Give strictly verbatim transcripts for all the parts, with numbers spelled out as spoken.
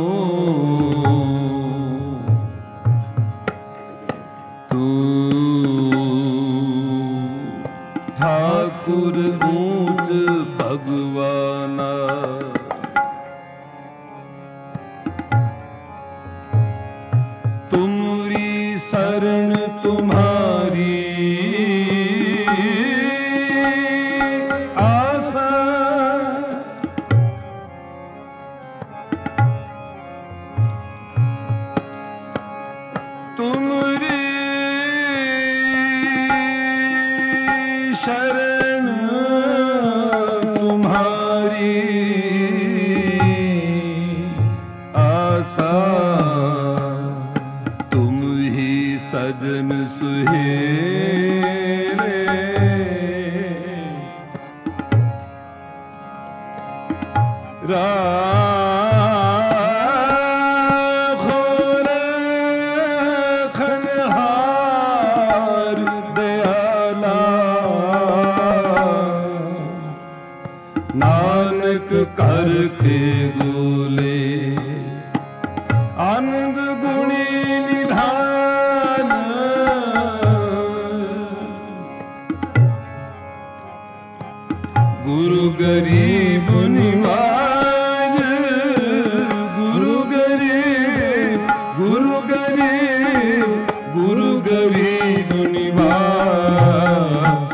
तू ठाकुर ऊंच भगवाना, तुमरी शरण तुम्हारी आशा, तुमरी शरण तुम्हारी आशा, तुम ही सजन सुहेले, राखो रखनहार दयाला, नानक करके गोले आनंद गुणी निधान, गुरु गरीब निवाज, गुरु गरीब गुरु गरीब गुरु गरीब निवाज,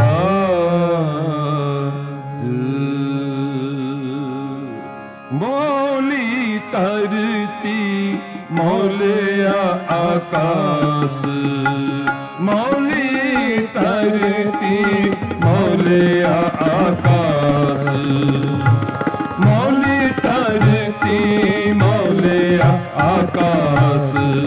मौली तरती मौलिया आकाश, मौली तरती मौलिया आकाश, मौली तरती मौलिया आकाश,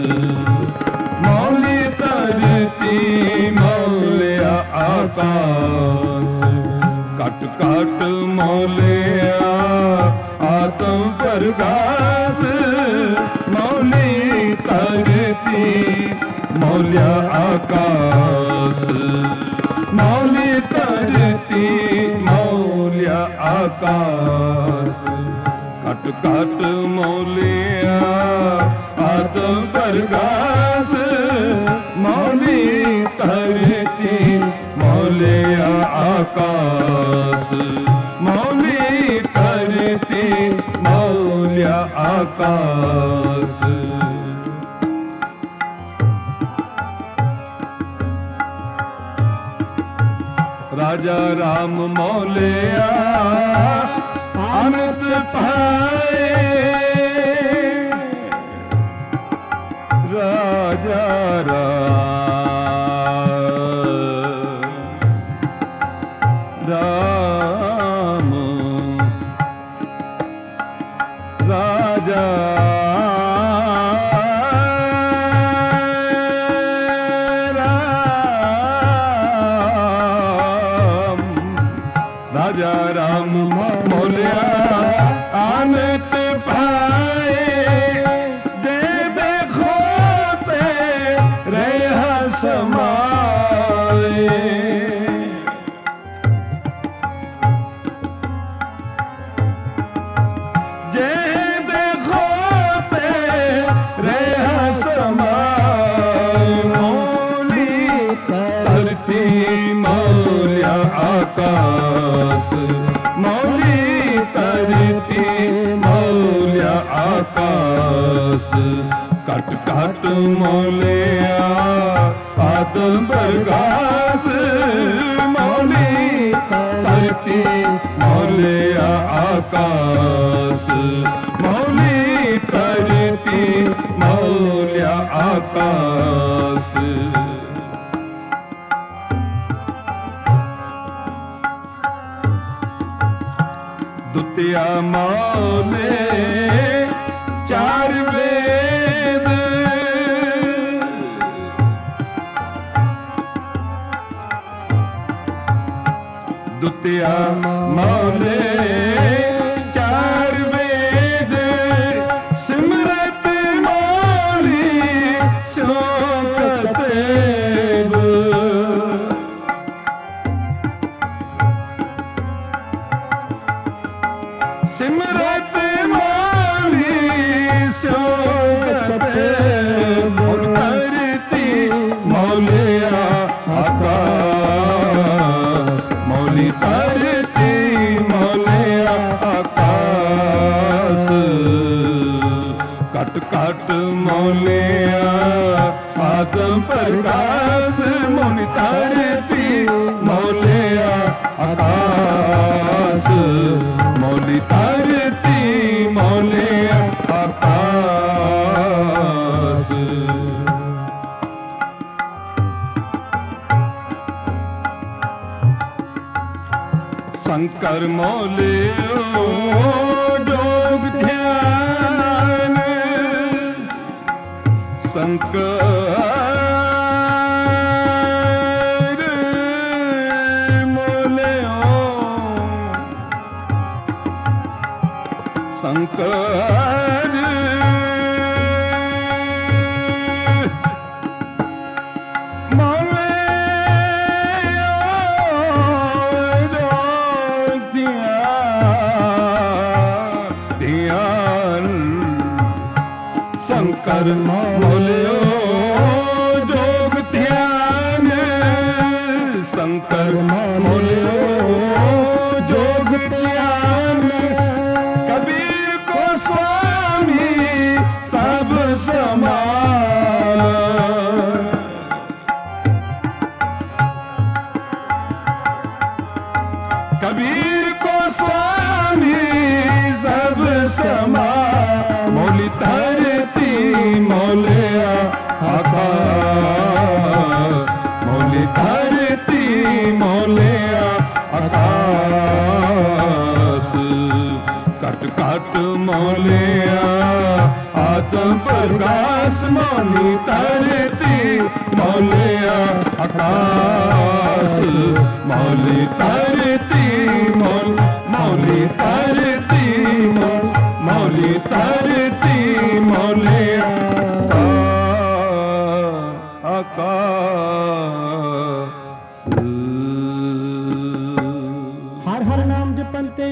मौली तरती मौलिया आकाश, कट कट मौलिया आत्म प्रकाश, मौली तरती मौलिया आकाश, मौली तरती मौलिया आकाश, कट कट मौलिया आत्म प्रकाश, मौली तरती मौलिया आकाश, मौली तरती मौलिया आकाश। राजा राम मौलिया अमृत पाए, राजा राम राम राजा राजा राम मौलिया अमृत पाए, दे देखो ते रह समाए, जे देखो ते रह समाए, मौली धरती मौलिया आकाश, मौली तरती मौलिया आकाश, कट कट मौलिया आत्म प्रकाश, मौली तरती मौलिया आकाश, मौली तरती मौलिया आकाश। दुतिया मौले चार वेद, दुतिया मौले चार वेद, सिमरत मौली शोकत सिमरत ਘਟ ਘਟ ਮੌਲਿਆ ਆਤਮ ਪ੍ਰਕਾਸ਼ ਮੋਨਿ ਧਰਤੀ ਮੌਲਿਆ ਆਕਾਸ਼ ਮੌਲੀ ਧਰਤੀ ਮੌਲਿਆ ਆਕਾਸ਼ शंकर मौलियो जोग ध्यान शंकर मौलियो शंकर शंकर मौलियो जोग ध्यान शंकर मौलियो जोग ध्यान कबीर को स्वामी सब समान कबीर को स्वामी सब समान मौली धरती मौलिया आकाश मौली धरती मौलिया आकाश कट कट मौलिया आत्म प्रकाश मौली धरती मौलिया आकाश मौली धरती मौल मौली धरती मौल मौली धरती मौलिया आकाश हर हर नाम जपंते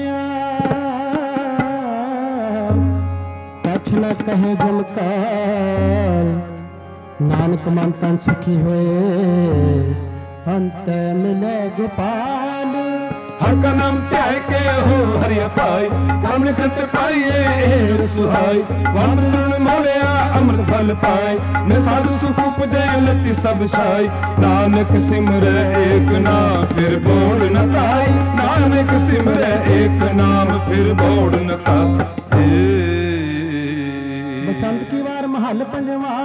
कछ न कहे जमकार नानक मन तन सुखी होए अंत मिले गोपाल हर का नाम त्याग के हो हरिया पाई काम लिखत पाइए सुहाई वामन मौलिया अमृत फल पाए मैं साधु सुख उपजे लति सब छाई नानक सिमरे एक नाम फिर बोल न पाई नानक सिमरे एक नाम फिर बोल न पाई बसंत की वार महल पंजवा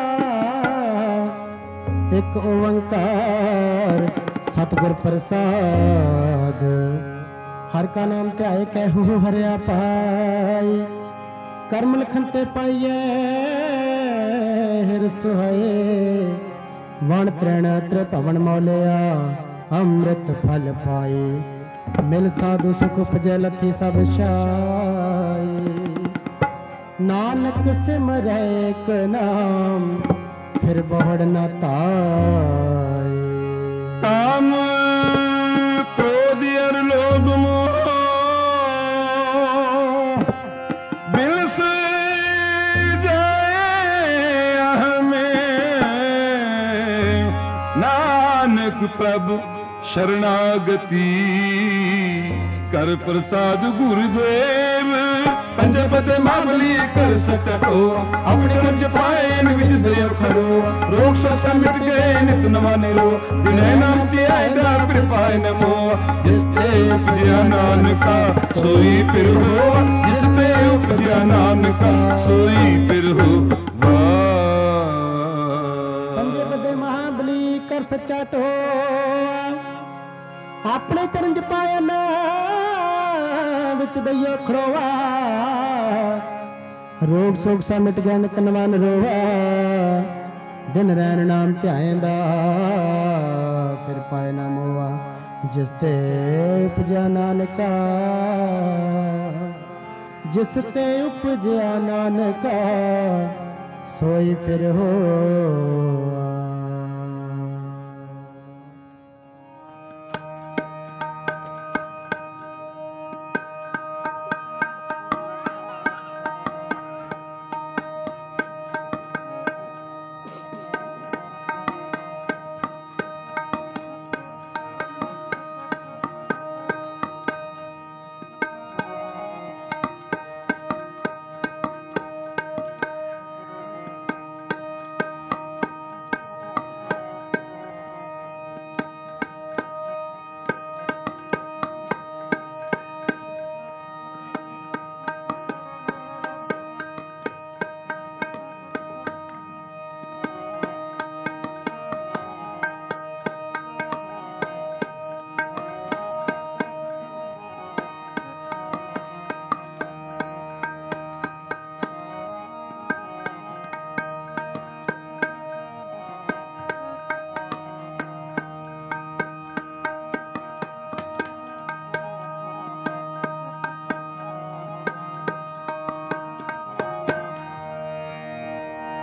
एक ओंकार सतगुर प्रसाद हर का नाम ध्याए कहूँ हरिया पाई कर्म लिखन ते पाइए हिर सुहाए वण तृण त्रिभवन मौलिया अमृत फल पाए मिल साधु सुख उपजै लथी सब छाई नानक सिमरै एक नाम फिर बहुड़ न ताए काम क्रोध और लोभ मोह बिलस जाए हमें नानक प्रभु शरणागति कर प्रसाद गुरुदेव पंजपद मामली कर सचो अपने कर्ज पाए विच दरिया खड़ो रोग सो मिट गए नित नवाने रो बिना नाम की आएगा कृपाए नमो जिसते उपजया नानका सोई फिर हो जिसते उपजया नानका सोई फिर हो पंजपद महाबली कर सच्चा टो अपने चरण च पाया ना विच दइयो खड़ोवा रोग सोग सा मिट गया नित नवान रोवा दिन रैन नाम ध्याएंदा फिर पाए ना मोवा जिस ते उपजया नानका जिस ते उपजया नानका सोई फिर हो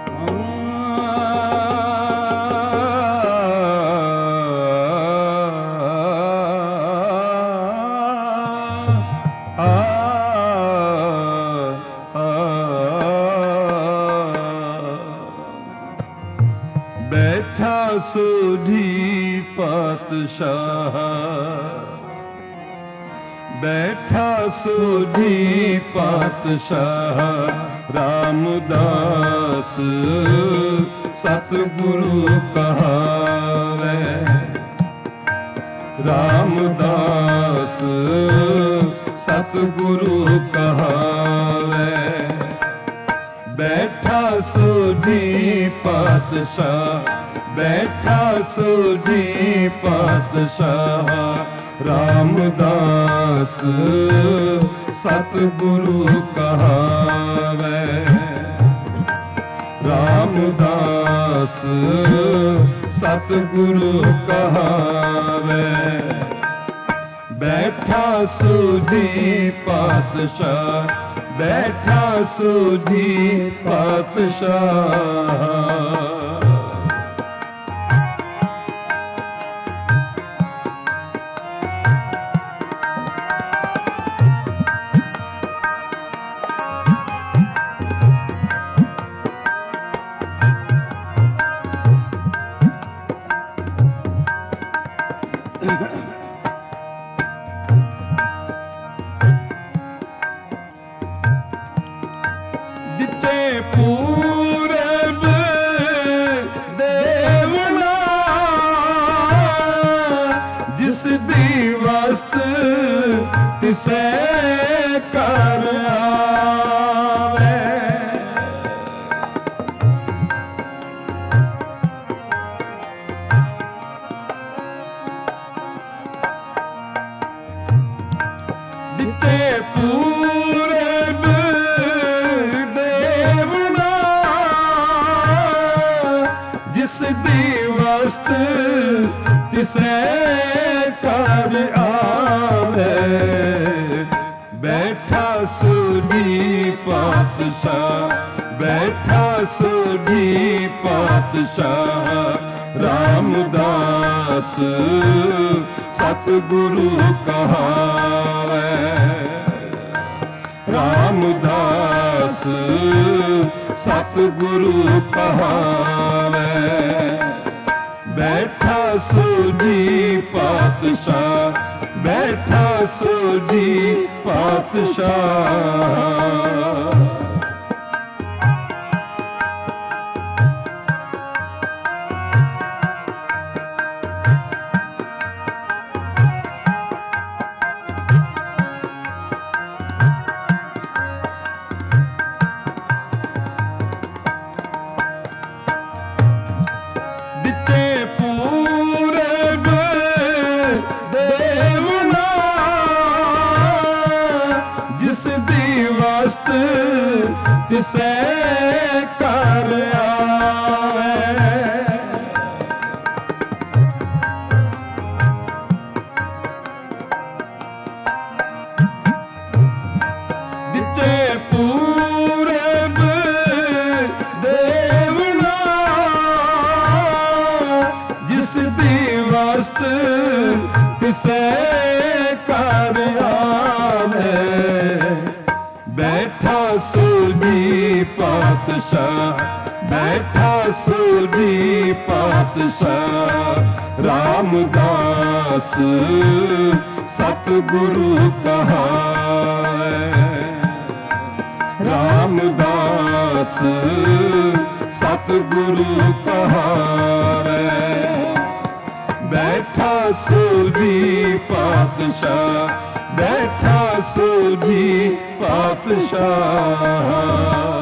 ਬੈਠਾ ਸੋਢੀ ਪਾਤਸ਼ਾਹ, ਬੈਠਾ ਸੋਢੀ ਪਾਤਸ਼ਾਹ, ਰਾਮਦਾਸ ਸਤਿਗੁਰੂ ਕਹਾਵੇ। ਰਾਮਦਾਸ ਸਤਿਗੁਰੂ ਕਹਾਵੇ। ਬੈਠਾ ਸੋਢੀ ਪਾਤਸ਼ਾਹ, ਬੈਠਾ ਸੋਢੀ ਪਾਤਸ਼ਾਹ, ਰਾਮਦਾਸ ਸਤਿਗੁਰੂ ਕਹਾਵੇ। ਰਾਮਦਾਸ ਸਤਿਗੁਰੂ ਕਹਾਵੇ। ਬੈਠਾ ਸੋਢੀ ਪਾਤਸ਼ਾਹ, ਬੈਠਾ ਸੋਢੀ ਪਾਤਸ਼ਾਹ। ਜਿੱਥੇ ਪੂਰਬ ਦੇਵਨਾ, ਜਿਸ ਦੀ ਵਸਤ ਤਿਸੈ ਘਰ ਆਵੇ। ਜਿੱਥੇ ਪੂਰਬ ਜਿਸ ਦੀ ਵਸਤ ਤਿਸੈ ਘਰ ਆਵੇ। ਬੈਠਾ ਸੋਢੀ ਪਾਤਸ਼ਾਹ, ਬੈਠਾ ਸੋਢੀ ਪਾਤਸ਼ਾਹ, ਰਾਮਦਾਸ ਸਤਿਗੁਰੂ ਕਹਾਵੇ। ਰਾਮਦਾਸ ਸਤਿਗੁਰੂ ਕਹਾਵੇ। ਬੈਠਾ ਸੋਢੀ ਪਾਤਸ਼ਾਹ, ਬੈਠਾ ਸੋਢੀ ਪਾਤਸ਼ਾਹ। ਜਿੱਥੇ ਪੂਰਬ ਦੇਵਨਾ, ਜਿਸ ਦੀ ਵਸਤ ਤਿਸੈ ਘਰ ਆਵੇ। ਜਿੱਥੇ ਪੂਰਬ ਦੇਵਨਾ, ਜਿਸ ਦੀ ਵਸਤ ਤਿਸੈ ਘਰ ਆਵੇ। ਬੈਠਾ ਸੋਢੀ ਪਾਤਸ਼ਾਹ, ਬੈਠਾ ਸੋਢੀ ਪਾਤਸ਼ਾਹ, ਰਾਮਦਾਸ ਸਤਿਗੁਰੂ ਕਹਾਵੇ। ਰਾਮਦਾਸ ਸਤਿਗੁਰੂ ਕਹਾਵੇ। ਬੈਠਾ ਸੋਢੀ ਪਾਤਸ਼ਾਹ, ਬੈਠਾ ਸੋਢੀ ਪਾਤਸ਼ਾਹ।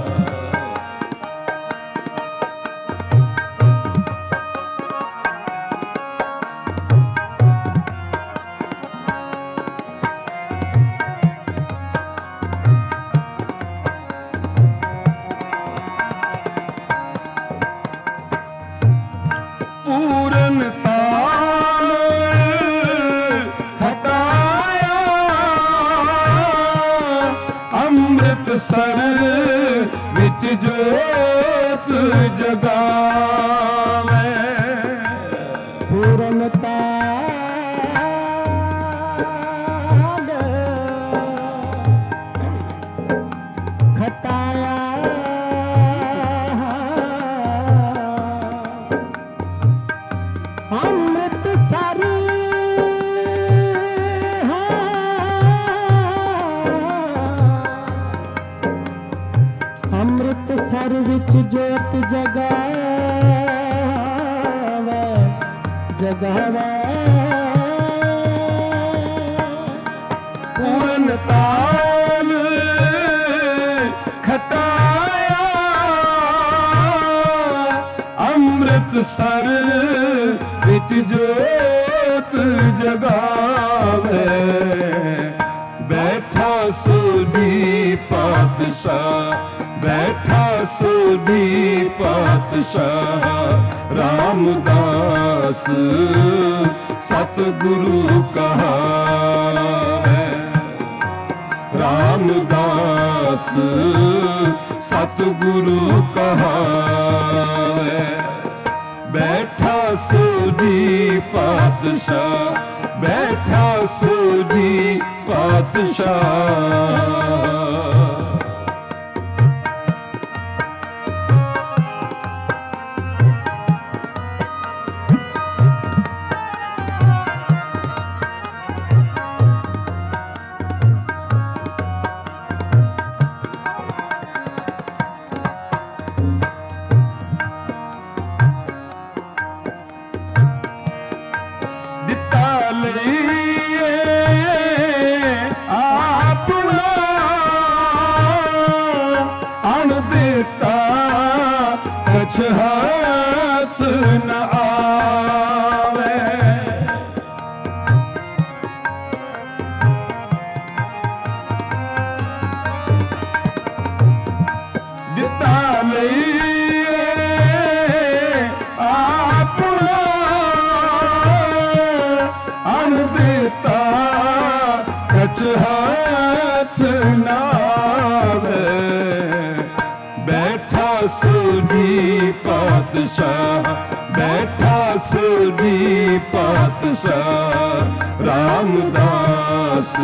ਪੂਰਨ ਤਾਲ ਖਟਾਇਆ, ਅੰਮ੍ਰਿਤਸਰ ਵਿੱਚ ਜੋਤ ਜਗਾਵੇ। ਪੂਰਨਤਾ ਖਟਾਇਆ ਅੰਮ੍ਰਿਤ ਸਰ ਅੰਮ੍ਰਿਤਸਰ ਵਿੱਚ ਜੋਤ ਜਗਾਵੇ ਜਗਾਵੇ। ਪੂਰਨ ਤਾਲ ਖਟਾਇਆ ਅੰਮ੍ਰਿਤਸਰ ਵਿੱਚ ਜੋਤ ਜਗਾਵੇ। ਬੈਠਾ ਸੋਢੀ ਪਾਤਸ਼ਾਹ ਬੈਠਾ ਸੋਢੀ ਪਾਤਸ਼ਾਹ ਰਾਮਦਾਸ ਸਤਿਗੁਰੂ ਕਹਾਵੇ। ਰਾਮਦਾਸ ਸਤਿਗੁਰੂ ਕਹਾਵੇ। ਬੈਠਾ ਸੋਢੀ ਪਾਤਸ਼ਾਹ ਬੈਠਾ ਸੋਢੀ ਪਾਤਸ਼ਾਹ। ਹੱਥ ਨ ਆਵੇ। ਦਿੱਤਾ ਲਈਏ ਆਪਣਾ ਅਣ ਦਿੱਤਾ ਕਛ ਹੱਥ ਨ ਆਵੇ। ਬੈਠਾ ਸੋਢੀ ਪਾਤਸ਼ਾਹ ਬੈਠਾ ਸੋਢੀ ਪਾਤਸ਼ਾਹ ਰਾਮਦਾਸ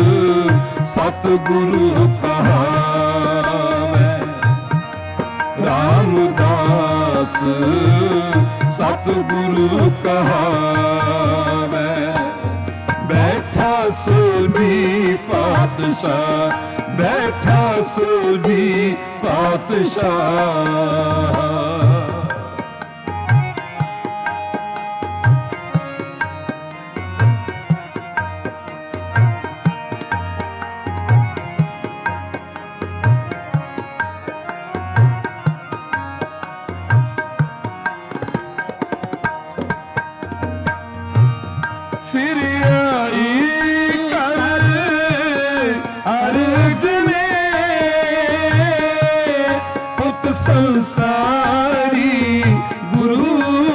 ਸਤਿਗੁਰੂ ਕਹਾਵੇ। ਰਾਮਦਾਸ ਸਤਿਗੁਰੂ ਕਹਾਵੇ। ਬੈਠਾ ਸੋਢੀ ਪਾਤਸ਼ਾਹ ਬੈਠਾ ਸੋਢੀ ਪਾਤਸ਼ਾਹ। ਫਿਰ ਆਈ ਕਰ ਅਰਜ ਨੇ ਪੁੱਤ ਸੰਸਾਰੀ ਗੁਰੂ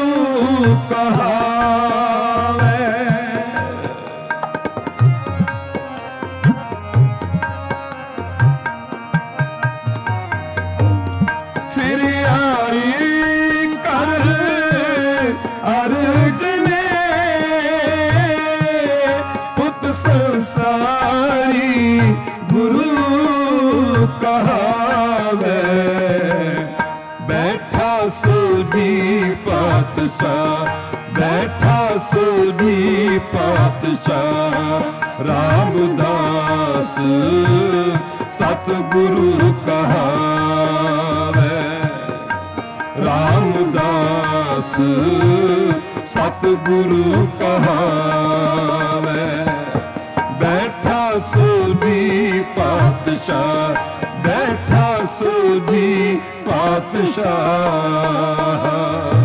ਕਹਾਵੇ। ਫਿਰ ਆਈ ਕਰ ਅਰਜ ਨੇ ਸੰਸਾਰੀ ਗੁਰੂ ਕਹਾਵੇ। ਬੈਠਾ ਸੋਢੀ ਪਾਤਸ਼ਾਹ ਬੈਠਾ ਸੋਢੀ ਪਾਤਸ਼ਾਹ ਰਾਮਦਾਸ ਸਤਿਗੁਰੂ ਕਹਾਵੇ। ਰਾਮਦਾਸ ਸਤਿਗੁਰੂ ਕਹਾਵੇ। ਬੈਠਾ ਸੋਢੀ ਪਾਤਸ਼ਾਹ ਬੈਠਾ ਸੋਢੀ ਪਾਤਸ਼ਾਹ।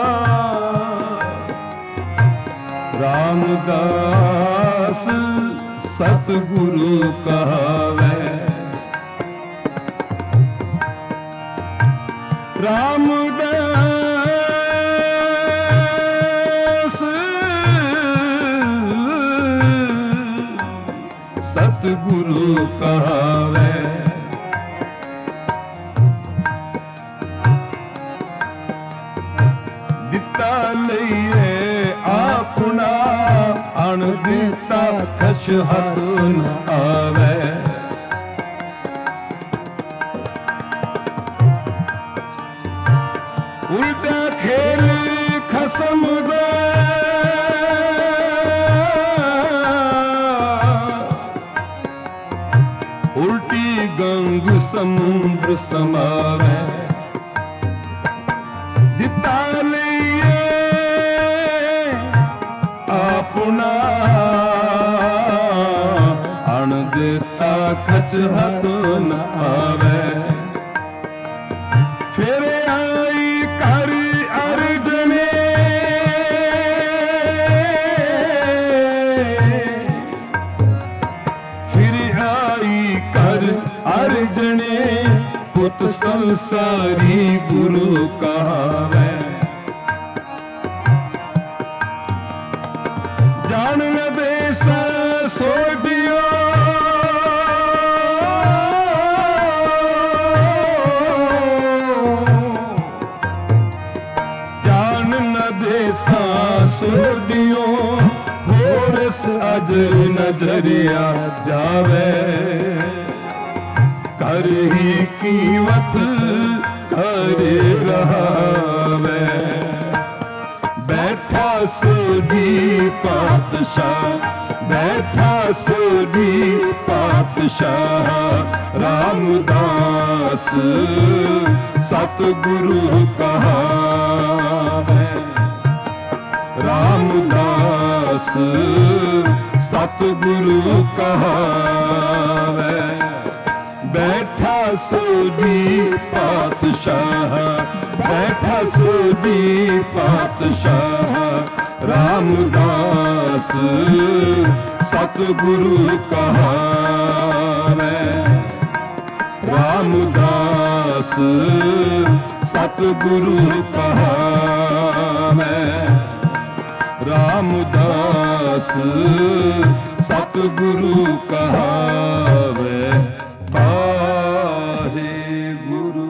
रामदास सतगुरु कहावे। रामदास सतगुरु कहावे। दिता लइए अपना अण दिता कछ हाथ न आवे। उल्टा खेल खसम दा उल्टी गंग समुद्र समावे। दिता लइए अपना अण दिता खच हाथ न आवे। फिर आई कर अर्जने फिर आई कर अर्जने पुत संसारी गुरु कहावे। जान न देसा सोडियो जान न देसा सोडियो होरस अजर नजरिया जावे। कर ही कीमत करे रहावे। बैठा सोधी पातशाह बैठा सोधी पातशाह रामदास सतगुरु कहावे। रामदास सतगुरु कहावे। बैठा सोधी पातशाह बैठा सोधी पातशाह रामदास सतगुरु कहावे। रामदास सतगुरु कहावे। रामदास सतगुरु कहावे। पाहे गुरु।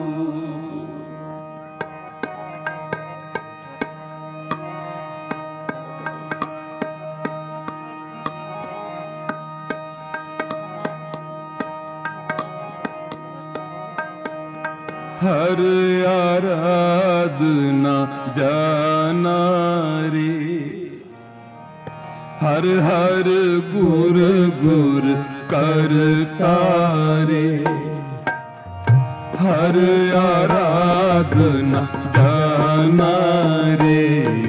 हर आराधना जाना रे। हर हर गुर गुर करता रे। हर आराधना जाना रे।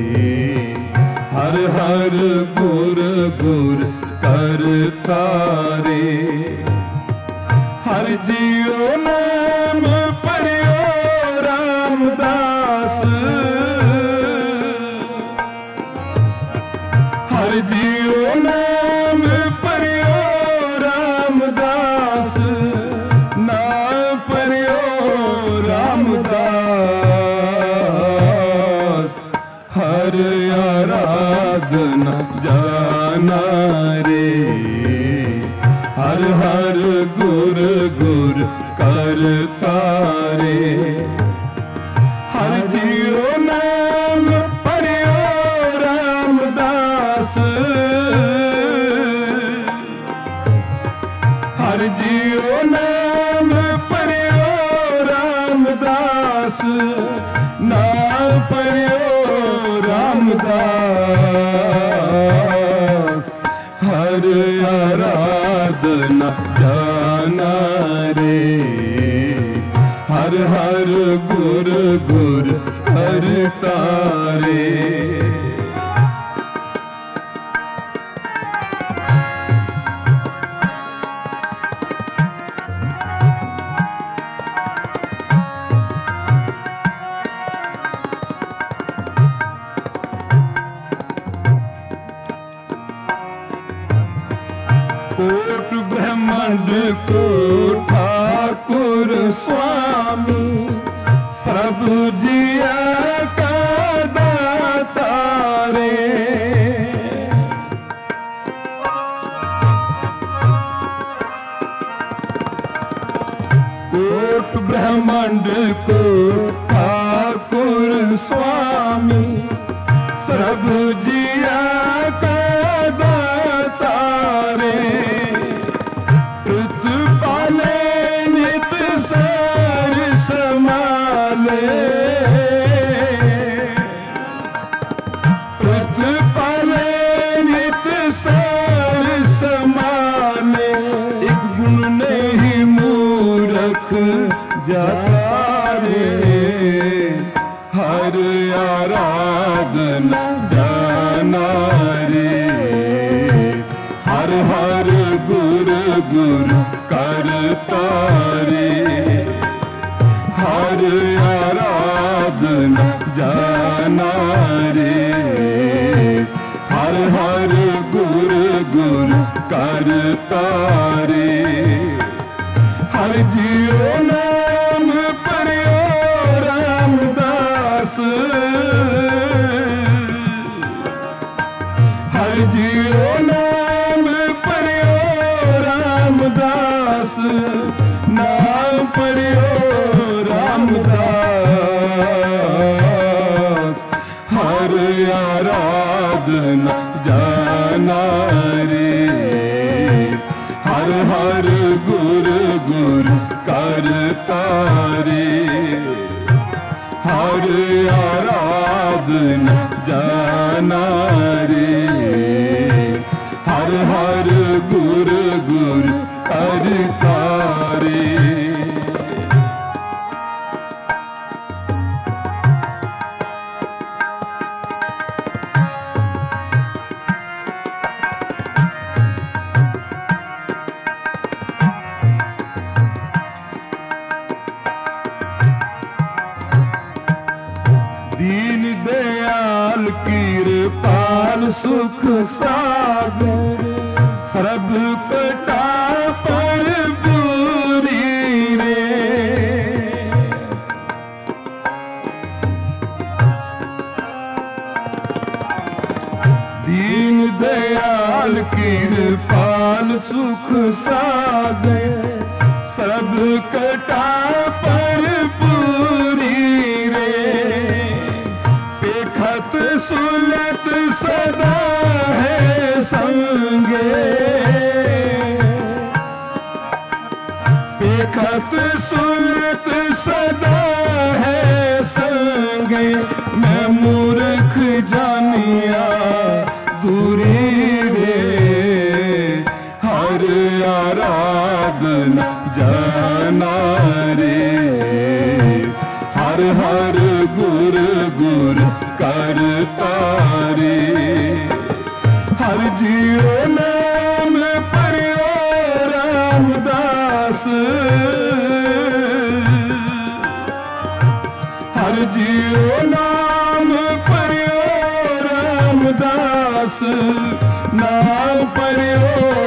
हर हर गुर गुर करता रे। हर जियो नाम पढ़ियो रामदास। हर जियो नाम पढ़ियो रामदास। ना पढ़ियो रामदास। हर आराधना जाना रे। हर हर गुर गुर करता रे। हर जियो नाम पढ़ियो रामदास। हर जियो नाम पढ़ियो रामदास। ना पढ़ियो रामदास। हर आराधना जाना रे। हर हर गुर गुर करता रे। को ठाकुर स्वामी सब जिया का दाता रे। कोट ब्रह्मांड को ठाकुर स्वामी सब जिया का दाता रे। प्रतिपाले नित सर समाले, प्रतिपाले नित सर समाले। एक गुण नहीं मूरख जाता रे, हर आराधना जाना रे। हर हर गुर गुर करता रे, हर आराधना जाना रे। हर हर गुर गुर करता रे। हर जियो नाम परियो रामदास, हर जियो नाम परियो रामदास। नाम परियो रामदास, हर आराधना जाना रे। हर हर गुर गुर करता रे, हर आराधना जाना रे। हर हर गुर गुर करता रे। दीन दयाल कृपाल सुख सागर, सर्ब कटा पर पूरी रे। दीन दयाल कृपाल सुख सागर, सर्ब कटा पर पूरी रे। पेखत सुलत सदा है संगे, पेखत सुलत सदा है संगे। मैं मूर्ख जानिया दूरी रे, हर आराधना जाना रे। हर हर गुर गुर करता रे। हर जियो नाम परियो रामदास, हर जियो नाम परियो रामदास। नाम परियो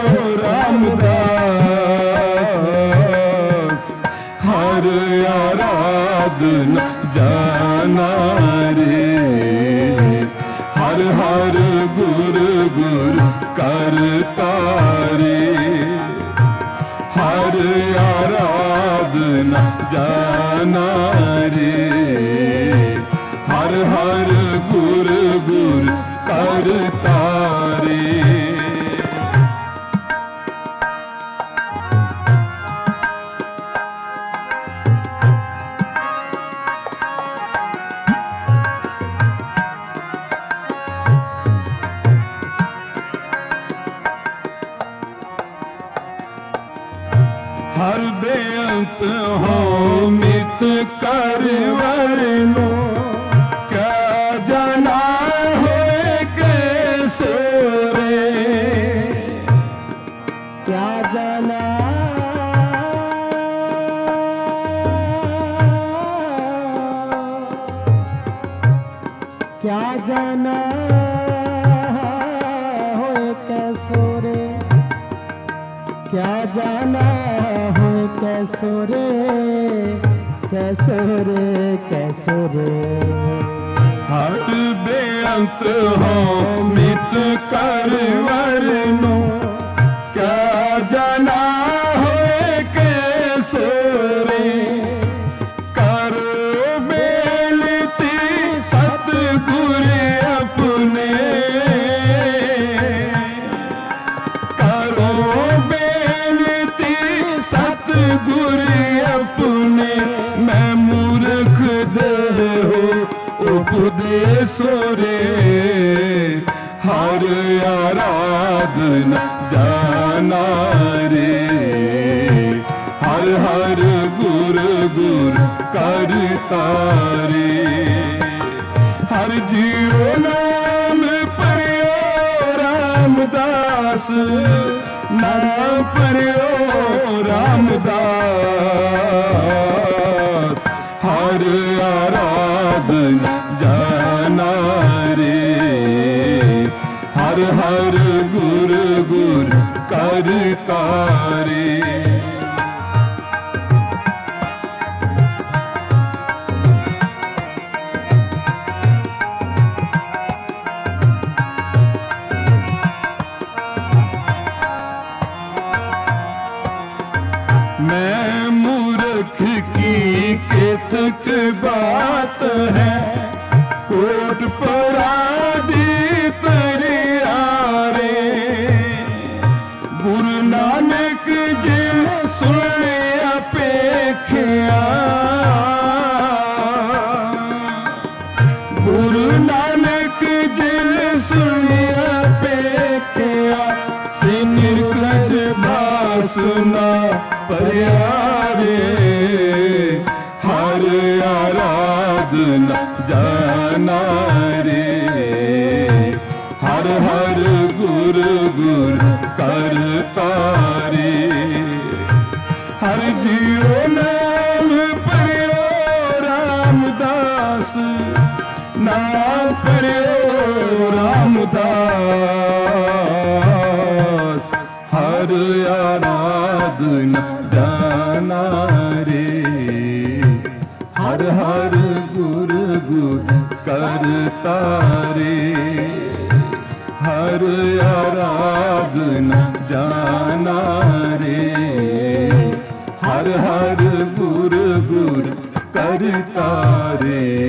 रामदास, हर आराधना जाना रे। हर हर गुर गुर करता रे। हर आराधना जाना रे। हर हर गुर गुर करता रे। हर बेअंत हो मित कर वरनो, क्या जाना है कैसे रे। क्या जाना क्या जाना होए कैसो रे। क्या जाना कैसो रे कैसो रे कैसो रे। हर बेअंत हो मित कर वरनो क्या जाना होए कैसो रे। करो बेनती सतगुर अपने करो बेनती सतगुर अपने। मैं मूर्ख देहो उपदेशो रे हर आराधना जाना रे। हर हर गुर गुर करता रे। हर जियो नाम परियो रामदास नाम परियो रामदास। हर आराधना जाना रे हर हर गुर गुर करता रे। मैं मूर्ख की केतक बात है कोट पराधीत रे। गुरु नानक जी सुने अपेक्षा गुरु नानक जी सुने अपेक्षा। से निर्कज बासना प्यारे हर आराधना जाना रे। हर हर गुर गुर करता रे। हर जियो नाम परियो रामदास नाम परियो रामदास। हर आराधना जाना रे हर हर गुर गुर करता रे। हर आराधना जाना रे हर हर गुर गुर करता रे।